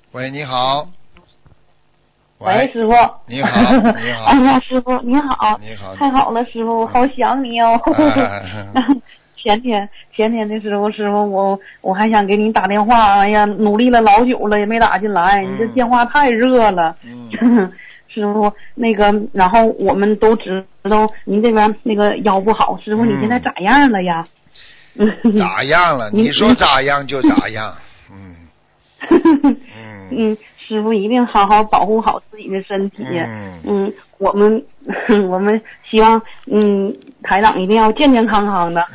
喂，你好。 喂，师傅。 你好，你好。 哎呀，师傅你好。 你好。 太好了，师傅，我好想你哦。前天的时候，师傅我还想给你打电话，哎呀，努力了老久了也没打进来，你这电话太热了。师傅，那个，然后我们都知道您这边那个腰不好，师傅你现在咋样了呀？ 咋样了？你说咋样就咋样。 师傅一定好好保护好自己的身体。我们希望台长一定要健健康康的。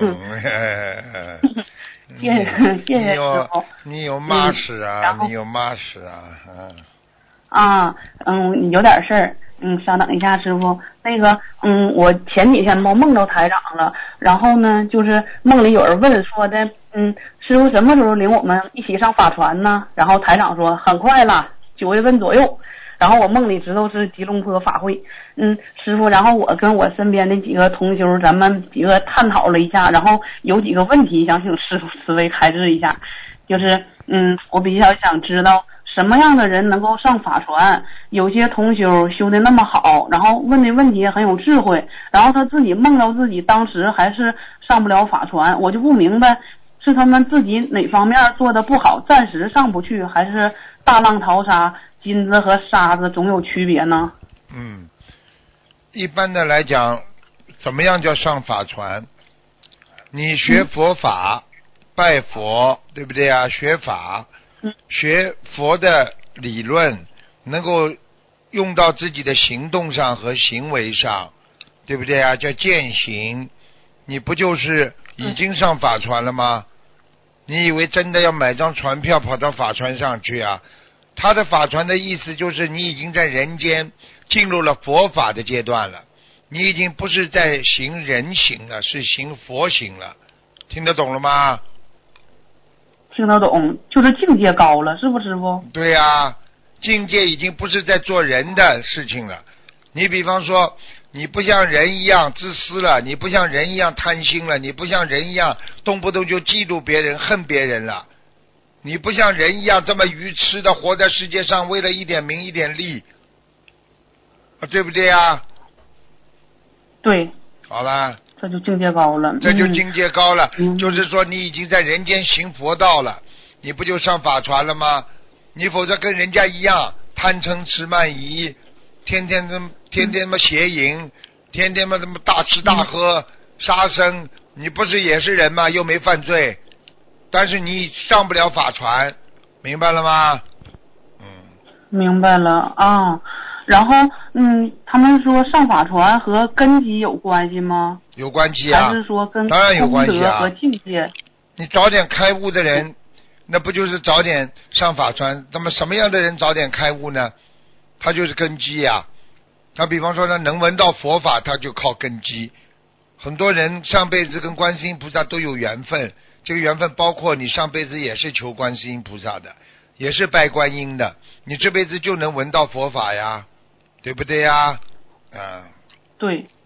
谢谢师傅。 你有嘛事啊？你有嘛事啊？有点事儿。稍等一下，师傅。那个，我前几天梦到台长了，然后呢，就是梦里有人问说的，师傅什么时候领我们一起上法船呢？然后台长说很快了，9月份左右。然后我梦里知道是吉隆坡法会。师傅，然后我跟我身边的几个同修，咱们几个探讨了一下，然后有几个问题想请师傅慈悲开示一下。就是我比较想知道什么样的人能够上法船？有些同修修得那么好，然后问的问题也很有智慧，然后他自己梦到自己当时还是上不了法船，我就不明白是他们自己哪方面做的不好，暂时上不去，还是大浪淘沙，金子和沙子总有区别呢？ 一般的来讲，怎么样叫上法船？你学佛法，拜佛，对不对啊？学法，学佛的理论，能够用到自己的行动上和行为上，对不对啊？叫践行。你不就是已经上法船了吗？你以为真的要买张船票跑到法船上去啊？他的法船的意思就是你已经在人间进入了佛法的阶段了，你已经不是在行人行了，是行佛行了。听得懂了吗？ 听得懂，就是境界高了，是不师傅？ 对啊，境界已经不是在做人的事情了。你比方说，你不像人一样自私了，你不像人一样贪心了，你不像人一样动不动就嫉妒别人恨别人了，你不像人一样这么愚痴的活在世界上，为了一点名一点利，对不对啊？ 对。 好了， 这就境界高了。 这就境界高了，就是说你已经在人间行佛道了，你不就上法船了吗？你否则跟人家一样贪嗔痴慢疑，天天嘛邪淫，天天嘛这么大吃大喝，杀生，你不是也是人吗？又没犯罪，但是你上不了法船，明白了吗？ 明白了啊。然后他们说上法船和根基有关系吗？ 有关系啊。 还是说跟当然有关系啊。 和境界？ 你早点开悟的人，那不就是早点上法船？那么什么样的人早点开悟呢？他就是根基啊。他比方说呢，能闻到佛法，他就靠根基。很多人上辈子跟观世音菩萨都有缘分，这个缘分包括你上辈子也是求观世音菩萨的，也是拜观音的，你这辈子就能闻到佛法呀，对不对呀？ 对。